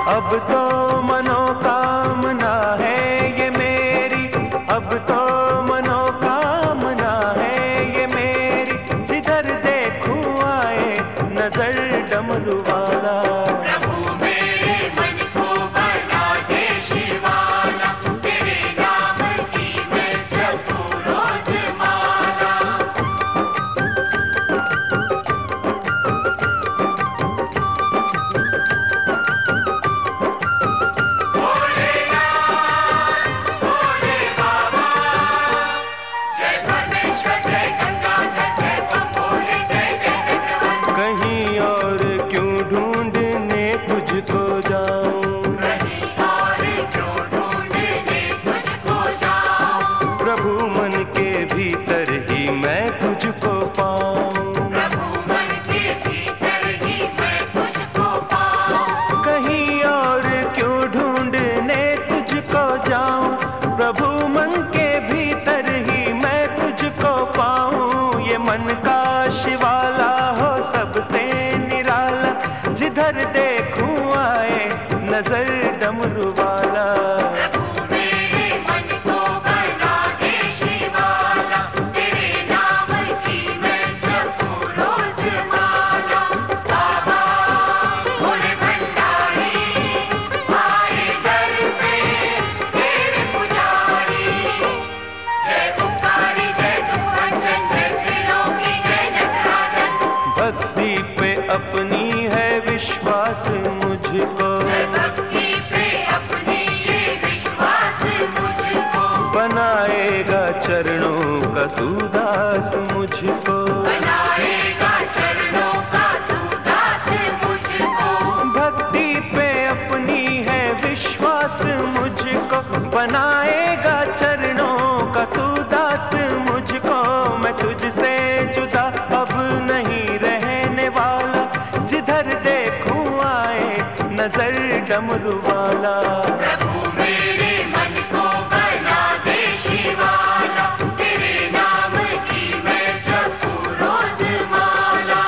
अब तो मनोकामना है ये मेरी, अब तो मनोकामना है ये मेरी, जिधर देखूं आए नजर डमरू वाला। प्रभु मेरे मन को बना दे शिवाला, तेरे नाम की मैं जपूं रोज माला। कहीं और क्यों ढूंढने तुझको जाऊं, कहीं और क्यों ढूंढने तुझको जाऊं, प्रभु मन के भीतर ही मैं तुझको पाऊं। प्रभु मन के भीतर ही मैं तुझको पाऊं। कहीं और क्यों ढूंढने तुझको जाऊं, प्रभु मन के भीतर ही मैं तुझको पाऊं। ये मन का शिवाला हो सबसे निराला, जिधर देखूं आए नजर डमरू वाला। प्रभु मेरे मन को बना दे शिवाला, तेरे नाम की मैं जपूं रोज माला। बाबा भोले भंडारी आए दर पे तेरे पुजारी, जय ओंकारी जय दुखभंजन जय त्रिलोकी जय नटराजन। भक्ति पे अपनी है विश्वास मुझको, भक्ति पे अपनी ये विश्वास मुझको, बनाएगा चरणों का तू दास मुझको। बनाएगा चरणों का तू दास मुझको। भक्ति पे अपनी है विश्वास मुझको, बनाएगा चरणों का तू दास मुझको। मैं तुझसे जुदा अब नहीं रहने वाला, जिधर देखूं आए नजर डमरू वाला। प्रभु मेरे मन को बना दे शिवाला, तेरे नाम की मैं जपूं रोज माला।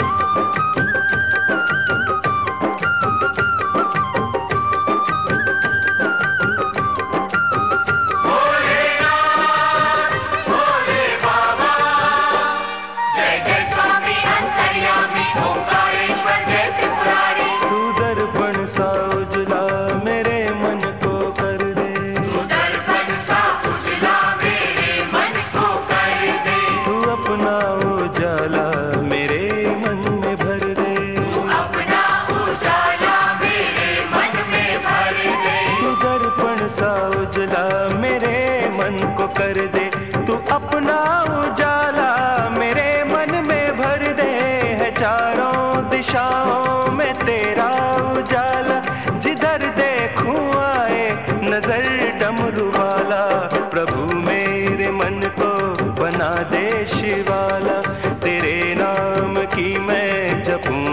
भोलेनाथ भोले बाबा, जय जय स्वामी अंतर्यामी ओंकारेश्वर जय त्रिपुरारी। तू दर्पण सा उजला मेरे मन को कर दे, तू दर्पण सा उजला मेरे मन को कर दे, तू अपना उजाला मेरे मन में भर दे। तू अपना उजाला मेरे मन में भर दे। तू दर्पण सा उजला मेरे मन को कर दे, तू अपना उजाला मेरे मन में भर दे। है चारों दिशाओं में तेरा उजाला, जिधर देखूं आए नजर डमरू वाला। प्रभु मेरे मन को बना दे शिवाला, तेरे नाम की मैं जपूं